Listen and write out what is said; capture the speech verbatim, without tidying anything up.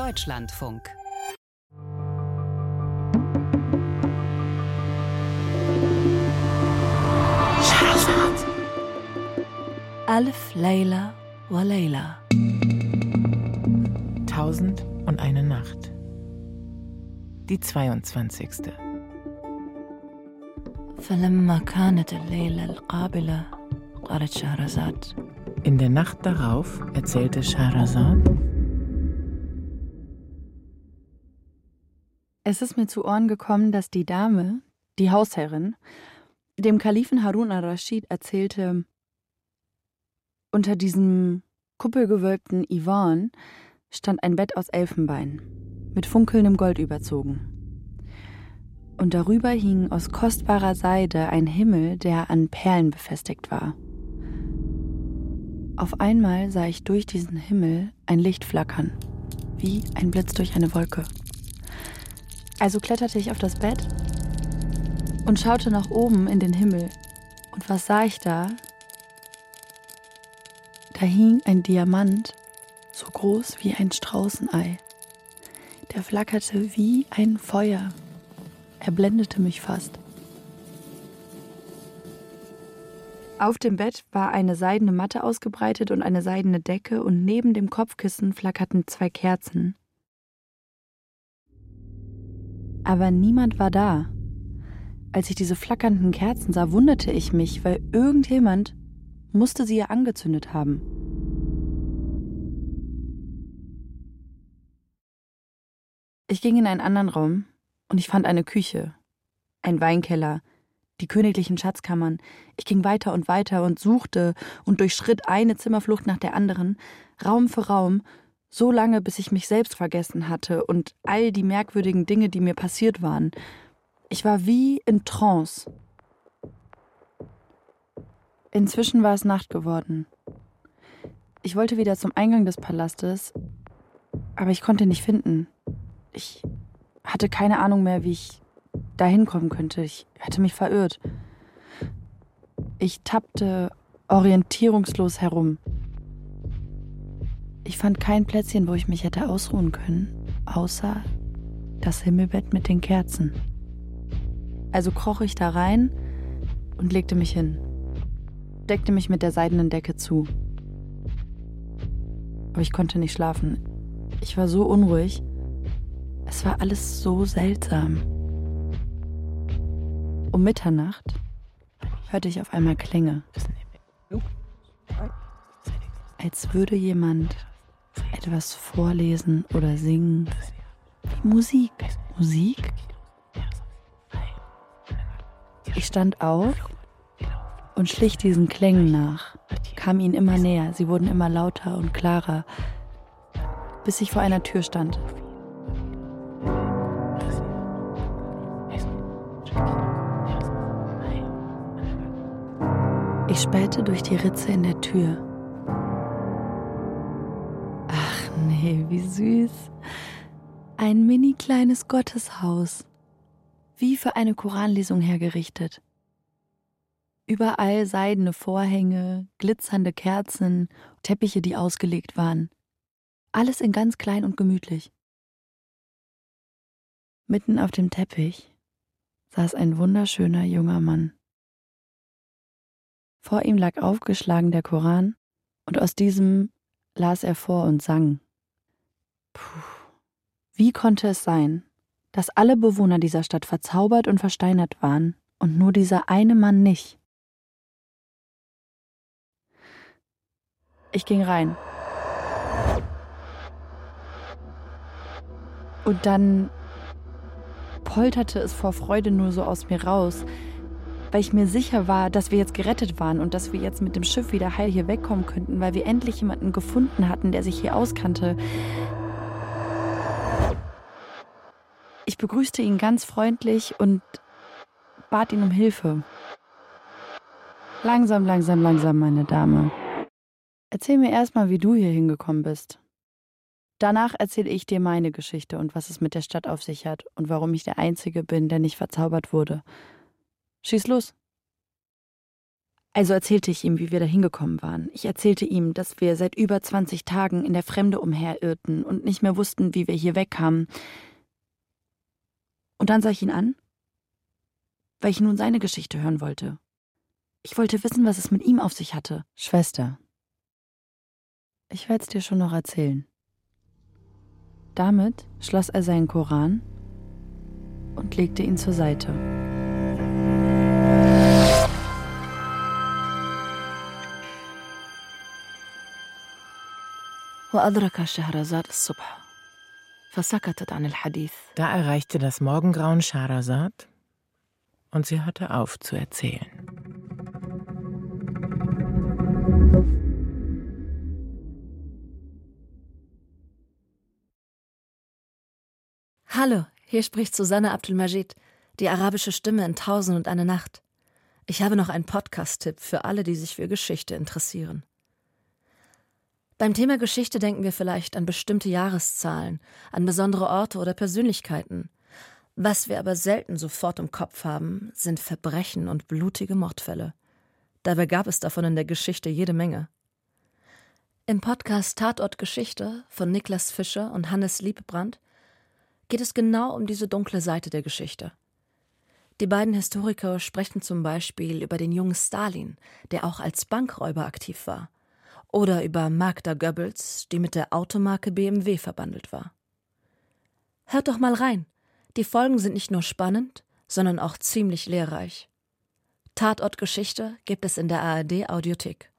Deutschlandfunk. Alf Layla wa Layla. Tausend und eine Nacht. Die zweiundzwanzigste. فلما كانت الليلة القابلة قالت شهرزاد. In der Nacht darauf erzählte Scheherazade: Es ist mir zu Ohren gekommen, dass die Dame, die Hausherrin, dem Kalifen Harun al-Raschid erzählte, unter diesem kuppelgewölbten Iwan stand ein Bett aus Elfenbein, mit funkelndem Gold überzogen. Und darüber hing aus kostbarer Seide ein Himmel, der an Perlen befestigt war. Auf einmal sah ich durch diesen Himmel ein Licht flackern, wie ein Blitz durch eine Wolke. Also kletterte ich auf das Bett und schaute nach oben in den Himmel. Und was sah ich da? Da hing ein Diamant, so groß wie ein Straußenei. Der flackerte wie ein Feuer. Er blendete mich fast. Auf dem Bett war eine seidene Matte ausgebreitet und eine seidene Decke, und neben dem Kopfkissen flackerten zwei Kerzen. Aber niemand war da. Als ich diese flackernden Kerzen sah, wunderte ich mich, weil irgendjemand musste sie ja angezündet haben. Ich ging in einen anderen Raum und ich fand eine Küche, einen Weinkeller, die königlichen Schatzkammern. Ich ging weiter und weiter und suchte und durchschritt eine Zimmerflucht nach der anderen, Raum für Raum, so lange, bis ich mich selbst vergessen hatte und all die merkwürdigen Dinge, die mir passiert waren. Ich war wie in Trance. Inzwischen war es Nacht geworden. Ich wollte wieder zum Eingang des Palastes, aber ich konnte ihn nicht finden. Ich hatte keine Ahnung mehr, wie ich dahin kommen könnte. Ich hatte mich verirrt. Ich tappte orientierungslos herum. Ich fand kein Plätzchen, wo ich mich hätte ausruhen können, außer das Himmelbett mit den Kerzen. Also kroch ich da rein und legte mich hin, deckte mich mit der seidenen Decke zu. Aber ich konnte nicht schlafen. Ich war so unruhig. Es war alles so seltsam. Um Mitternacht hörte ich auf einmal Klänge. Als würde jemand etwas vorlesen oder singen. Wie Musik. Musik? Ich stand auf und schlich diesen Klängen nach, kam ihnen immer näher. Sie wurden immer lauter und klarer, bis ich vor einer Tür stand. Ich spähte durch die Ritze in der Tür. Ach nee, wie süß. Ein mini kleines Gotteshaus. Wie für eine Koranlesung hergerichtet. Überall seidene Vorhänge, glitzernde Kerzen, Teppiche, die ausgelegt waren. Alles in ganz klein und gemütlich. Mitten auf dem Teppich saß ein wunderschöner junger Mann. Vor ihm lag aufgeschlagen der Koran und aus diesem las er vor und sang. Puh. Wie konnte es sein, dass alle Bewohner dieser Stadt verzaubert und versteinert waren und nur dieser eine Mann nicht? Ich ging rein. Und dann polterte es vor Freude nur so aus mir raus, weil ich mir sicher war, dass wir jetzt gerettet waren und dass wir jetzt mit dem Schiff wieder heil hier wegkommen könnten, weil wir endlich jemanden gefunden hatten, der sich hier auskannte. Ich begrüßte ihn ganz freundlich und bat ihn um Hilfe. Langsam, langsam, langsam, meine Dame. Erzähl mir erstmal, wie du hier hingekommen bist. Danach erzähle ich dir meine Geschichte und was es mit der Stadt auf sich hat und warum ich der Einzige bin, der nicht verzaubert wurde. Schieß los. Also erzählte ich ihm, wie wir da hingekommen waren. Ich erzählte ihm, dass wir seit über zwanzig Tagen in der Fremde umherirrten und nicht mehr wussten, wie wir hier wegkamen. Und dann sah ich ihn an, weil ich nun seine Geschichte hören wollte. Ich wollte wissen, was es mit ihm auf sich hatte. Schwester, ich werde es dir schon noch erzählen. Damit schloss er seinen Koran und legte ihn zur Seite. وأدرك شهرزاد الصبح فسكتت عن الحديث. Da erreichte das Morgengrauen Scheherazad und sie hörte auf zu erzählen. Hallo, hier spricht Susanne Abdulmajid, die arabische Stimme in Tausend und eine Nacht. Ich habe noch einen Podcast-Tipp für alle, die sich für Geschichte interessieren. Beim Thema Geschichte denken wir vielleicht an bestimmte Jahreszahlen, an besondere Orte oder Persönlichkeiten. Was wir aber selten sofort im Kopf haben, sind Verbrechen und blutige Mordfälle. Dabei gab es davon in der Geschichte jede Menge. Im Podcast Tatort Geschichte von Niklas Fischer und Hannes Liebbrand geht es genau um diese dunkle Seite der Geschichte. Die beiden Historiker sprechen zum Beispiel über den jungen Stalin, der auch als Bankräuber aktiv war. Oder über Magda Goebbels, die mit der Automarke B M W verbandelt war. Hört doch mal rein. Die Folgen sind nicht nur spannend, sondern auch ziemlich lehrreich. Tatort Geschichte gibt es in der A R D Audiothek.